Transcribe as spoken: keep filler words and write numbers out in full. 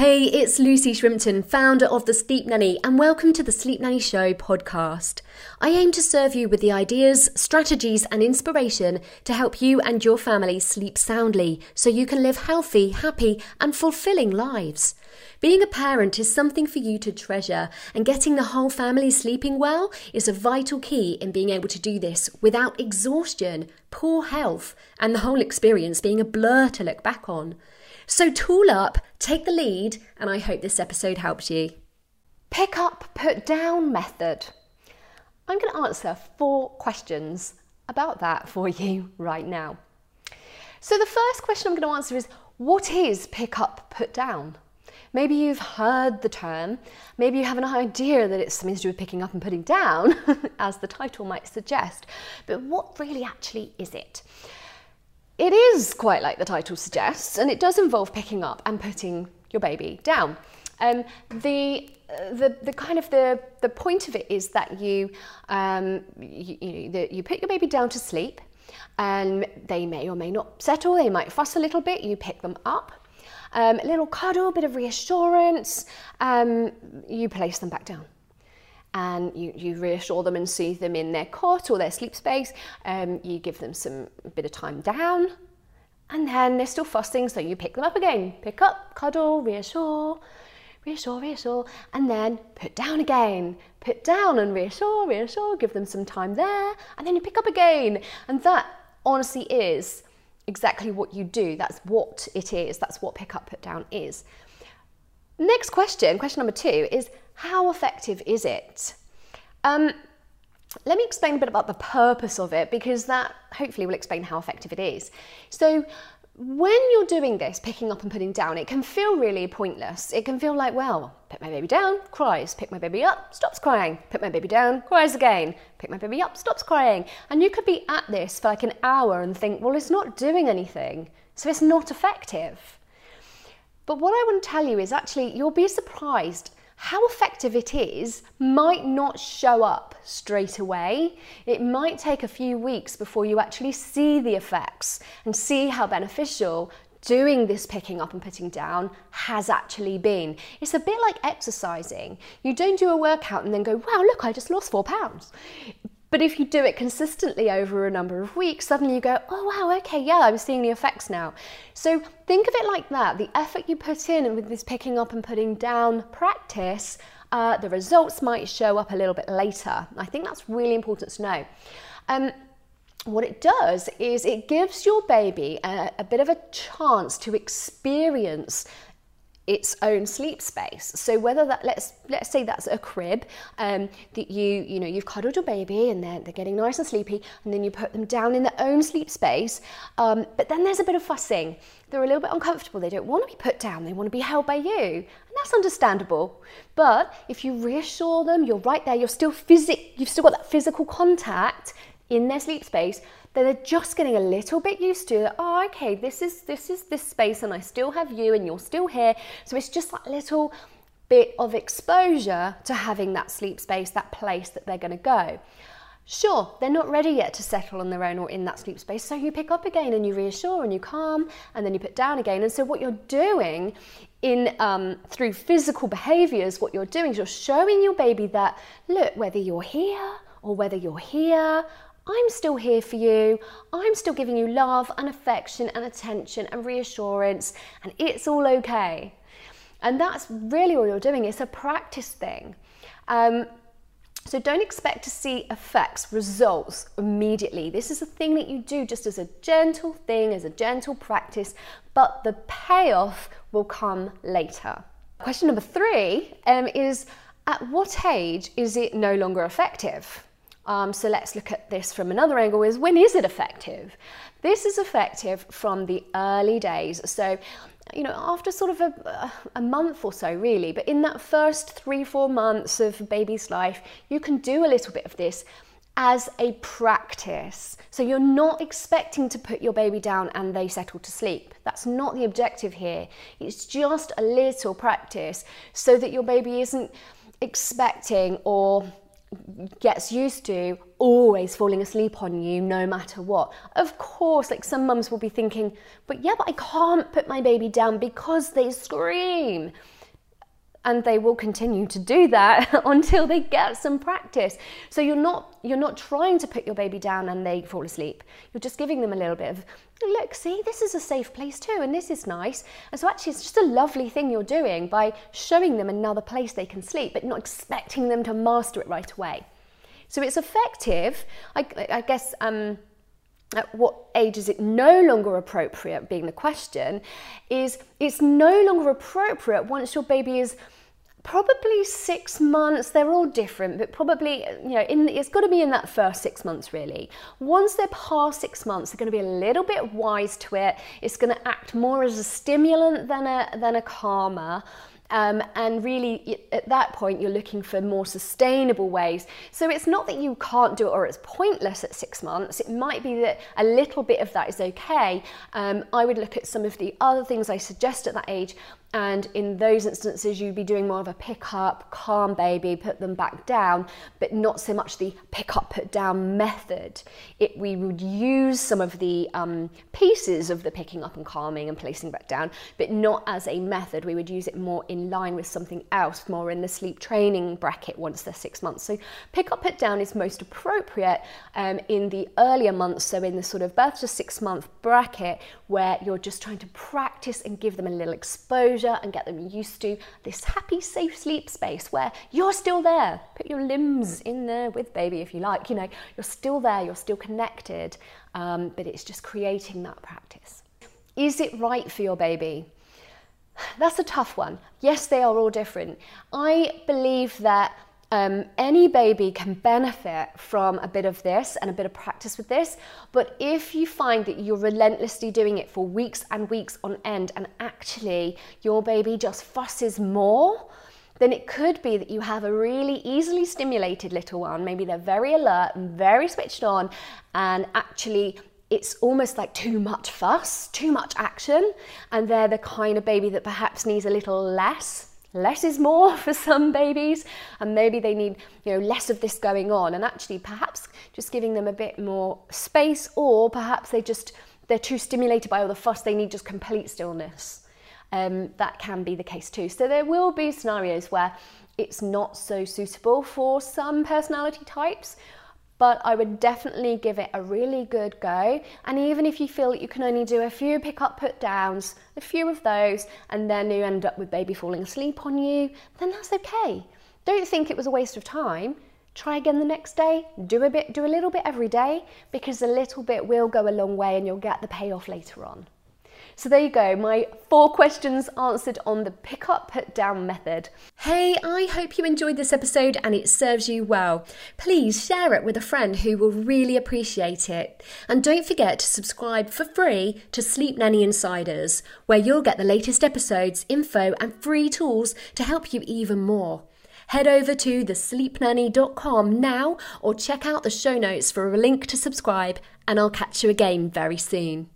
Hey, it's Lucy Shrimpton, founder of The Sleep Nanny, and welcome to the Sleep Nanny Show podcast. I aim to serve you with the ideas, strategies, and inspiration to help you and your family sleep soundly so you can live healthy, happy, and fulfilling lives. Being a parent is something for you to treasure, and getting the whole family sleeping well is a vital key in being able to do this without exhaustion, poor health, and the whole experience being a blur to look back on. So tool up, take the lead, and I hope this episode helps you. Pick up, put down method. I'm going to answer four questions about that for you right now. So the first question I'm going to answer is, what is pick up, put down? Maybe you've heard the term, maybe you have an idea that it's something to do with picking up and putting down, as the title might suggest, but what really actually is it? It is quite like the title suggests, and it does involve picking up and putting your baby down. Um, the, uh, the the kind of the the point of it is that you um, you, you, know, the, you put your baby down to sleep, and they may or may not settle. They might fuss a little bit. You pick them up, um, a little cuddle, a bit of reassurance. Um, you place them back down. And you, you reassure them and soothe them in their cot or their sleep space. Um, you give them some a bit of time down, and then they're still fussing, so you pick them up again. Pick up, cuddle, reassure, reassure, reassure, and then put down again. Put down and reassure, reassure, give them some time there, and then you pick up again. And that honestly is exactly what you do. That's what it is. That's what pick up, put down is. Next question, question number two, is how effective is it? Um, let me explain a bit about the purpose of it, because that hopefully will explain how effective it is. So when you're doing this, picking up and putting down, it can feel really pointless. It can feel like, well, pick my baby down, cries, pick my baby up, stops crying, pick my baby down, cries again, pick my baby up, stops crying. And you could be at this for like an hour and think, well, it's not doing anything, so it's not effective. But what I want to tell you is actually you'll be surprised how effective it is might not show up straight away. It might take a few weeks before you actually see the effects and see how beneficial doing this picking up and putting down has actually been. It's a bit like exercising. You don't do a workout and then go, wow, look, I just lost four pounds. But if you do it consistently over a number of weeks, suddenly you go, oh wow, okay, yeah, I'm seeing the effects now. So think of it like that. The effort you put in and with this picking up and putting down practice, uh, the results might show up a little bit later. I think that's really important to know. Um, what it does is it gives your baby a, a bit of a chance to experience its own sleep space. So whether that, let's let's say that's a crib, um, that you you know you've cuddled your baby and they're they're getting nice and sleepy, and then you put them down in their own sleep space. Um, but then there's a bit of fussing. They're a little bit uncomfortable. They don't want to be put down. They want to be held by you, and that's understandable. But if you reassure them, you're right there. You're still physic. You've still got that physical contact in their sleep space. They're just getting a little bit used to it. Oh, okay, this is this is this space, and I still have you, and you're still here. So it's just that little bit of exposure to having that sleep space, that place that they're going to go. Sure, they're not ready yet to settle on their own or in that sleep space, so you pick up again and you reassure and you calm, and then you put down again. And so what you're doing in um, through physical behaviours, what you're doing is you're showing your baby that, look, whether you're here or whether you're here, I'm still here for you. I'm still giving you love and affection and attention and reassurance, and it's all okay. And that's really all you're doing. It's a practice thing. Um, so don't expect to see effects, results immediately. This is a thing that you do just as a gentle thing, as a gentle practice, but the payoff will come later. Question number three um, is, at what age is it no longer effective? Um, so let's look at this from another angle, is when is it effective? This is effective from the early days. So, you know, after sort of a, a month or so really, but in that first three, four months of a baby's life, you can do a little bit of this as a practice. So you're not expecting to put your baby down and they settle to sleep. That's not the objective here. It's just a little practice so that your baby isn't expecting or gets used to always falling asleep on you no matter what. Of course, like some mums will be thinking, but yeah, but I can't put my baby down because they scream. And they will continue to do that until they get some practice. So you're not you're not trying to put your baby down and they fall asleep. You're just giving them a little bit of, look, see, this is a safe place too, and this is nice. And so actually it's just a lovely thing you're doing by showing them another place they can sleep, but not expecting them to master it right away. So it's effective. I, I guess um, at what age is it no longer appropriate, being the question, is it's no longer appropriate once your baby is probably six months. They're all different, but probably, you know, in, it's got to be in that first six months really. Once they're past six months, they're going to be a little bit wise to it. It's going to act more as a stimulant than a, than a calmer. Um, and really, at that point, you're looking for more sustainable ways. So it's not that you can't do it or it's pointless at six months. It might be that a little bit of that is okay. Um, I would look at some of the other things I suggest at that age. And in those instances, you'd be doing more of a pick up, calm baby, put them back down, but not so much the pick up, put down method. It, we would use some of the um, pieces of the picking up and calming and placing back down, but not as a method. We would use it more in line with something else, more in the sleep training bracket once they're six months. So pick up, put down is most appropriate um, in the earlier months, so in the sort of birth to six month bracket, where you're just trying to practice and give them a little exposure and get them used to this happy, safe sleep space where you're still there. Put your limbs in there with baby if you like, you know, you're still there, you're still connected, um, but it's just creating that practice. Is it right for your baby? That's a tough one. Yes, they are all different. I believe that Um, any baby can benefit from a bit of this and a bit of practice with this, but if you find that you're relentlessly doing it for weeks and weeks on end and actually your baby just fusses more, then it could be that you have a really easily stimulated little one. Maybe they're very alert and very switched on, and actually it's almost like too much fuss, too much action, and they're the kind of baby that perhaps needs a little less. Less is more for some babies, and maybe they need, you know, less of this going on, and actually perhaps just giving them a bit more space, or perhaps they just, they're too stimulated by all the fuss, they need just complete stillness. Um, that can be the case too. So there will be scenarios where it's not so suitable for some personality types, but I would definitely give it a really good go. And even if you feel that you can only do a few pick up, put downs, a few of those, and then you end up with baby falling asleep on you, then that's okay. Don't think it was a waste of time. Try again the next day, do a bit, do a little bit every day, because a little bit will go a long way and you'll get the payoff later on. So there you go, my four questions answered on the pick up, put down method. Hey, I hope you enjoyed this episode and it serves you well. Please share it with a friend who will really appreciate it. And don't forget to subscribe for free to Sleep Nanny Insiders, where you'll get the latest episodes, info and free tools to help you even more. Head over to the sleep nanny dot com now or check out the show notes for a link to subscribe, and I'll catch you again very soon.